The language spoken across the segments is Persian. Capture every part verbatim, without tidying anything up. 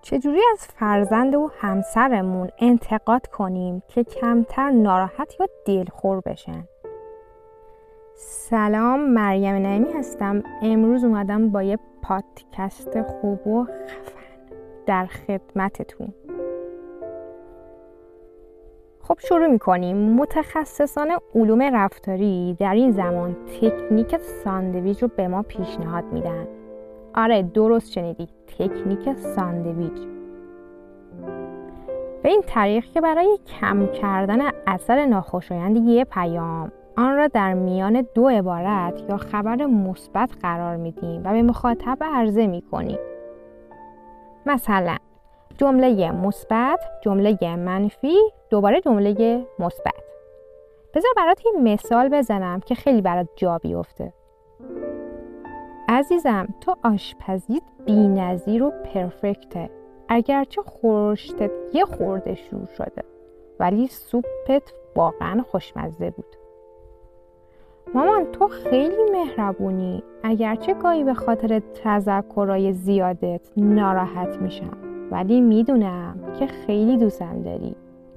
چجوری از فرزند و همسرمون انتقاد کنیم که کمتر ناراحت یا دلخور بشن؟ سلام، مریم نعیمی هستم. امروز اومدم با یه پادکست خوب و خفن در خدمتتون. خب شروع میکنیم. متخصصان علوم رفتاری در این زمان تکنیک ساندویچ رو به ما پیشنهاد میدن. آره درست شنیدی، تکنیک ساندویچ. به این طریق که برای کم کردن اثر ناخوشایند یک پیام آن را در میان دو عبارت یا خبر مثبت قرار میدیم و به مخاطب عرضه میکنیم. مثلا جمله مثبت، جمله منفی، دوباره جمله مثبت. بذار برات یه مثال بزنم که خیلی برات جا بیفته. عزیزم، تو آشپزیت بی‌نظیر و پرفکته. اگرچه خورشتت یه خورده شور شده ولی سوپت واقعا خوشمزه بود. مامان، تو خیلی مهربونی. اگرچه گاهی به خاطر تذکرهای زیادت ناراحت میشم ولی میدونم که خیلی دوستم داری.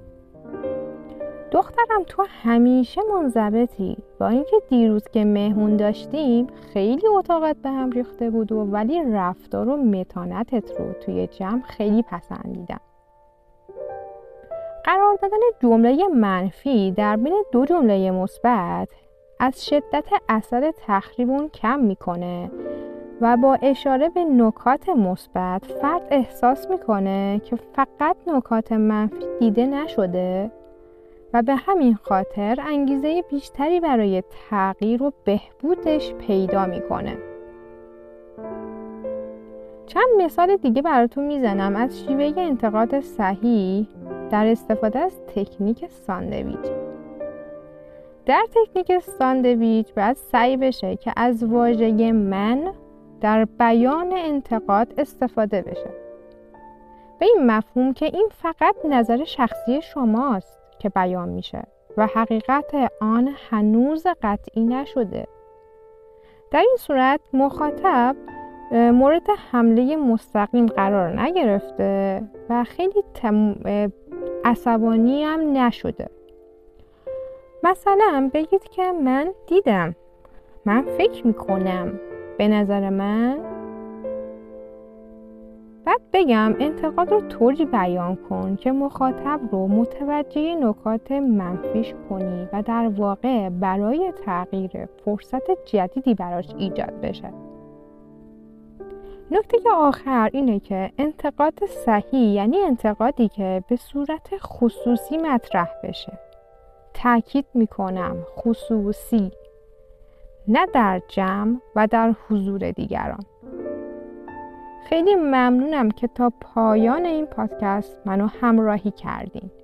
دخترم، تو همیشه منضبطی. با اینکه دیروز که مهمون داشتیم خیلی اتاقت به هم ریخته بود و ولی رفتار و متانتت رو توی جمع خیلی پسندیدم. قرار دادن جمله منفی در بین دو جمله مثبت از شدت اثر تخریب اون کم میکنه و با اشاره به نکات مثبت فرد احساس میکنه که فقط نکات منفی دیده نشده و به همین خاطر انگیزه بیشتری برای تغییر و بهبودش پیدا میکنه. چند مثال دیگه براتون میزنم از شیوه انتقاد صحیح در استفاده از تکنیک ساندویچ. در تکنیک ساندویچ باید سعی بشه که از واژه من در بیان انتقاد استفاده بشه. به این مفهوم که این فقط نظر شخصی شماست که بیان میشه و حقیقت آن هنوز قطعی نشده. در این صورت مخاطب مورد حمله مستقیم قرار نگرفته و خیلی تم... عصبانی هم نشده. مثلا بگید که من دیدم، من فکر میکنم، به نظر من. بعد بگم انتقاد رو طوری بیان کن که مخاطب رو متوجه نکات منفیش کنی و در واقع برای تغییر فرصت جدیدی براش ایجاد بشه. نکته آخر اینه که انتقاد صحیح یعنی انتقادی که به صورت خصوصی مطرح بشه. تأکید میکنم خصوصی، نه در جمع و در حضور دیگران. خیلی ممنونم که تا پایان این پادکست منو همراهی کردین.